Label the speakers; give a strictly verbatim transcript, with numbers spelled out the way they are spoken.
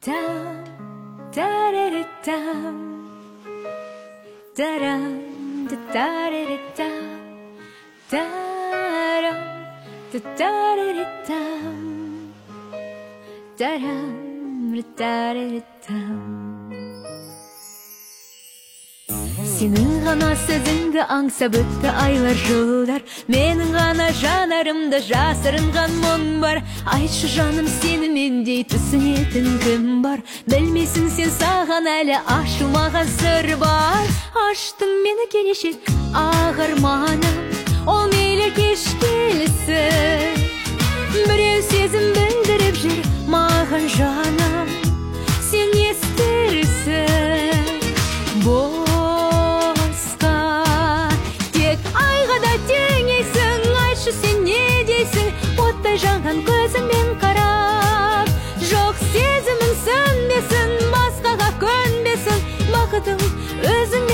Speaker 1: Сенің ғана сөзіңді аңсап өтті айлар жылдар, менің ғана жанарымда жасырынған мұң бар. Айтшы жаным, сені мендей түсінетін кім бар? Білмейсің сен, саған әлі ашылмаған сыр бар. Аштың мені келешек ақ арманым, ол мейлі кеш келсін. Біреу сезім білдіріп жүр маған жаным, сен естірсің. Босқа тек айға да теңейсің, айтшы сен не дейсің? Оттай жанған көзіңмен қарап, жоқ сезімің сөнбесін, басқаға көнбесін, бақытым өзің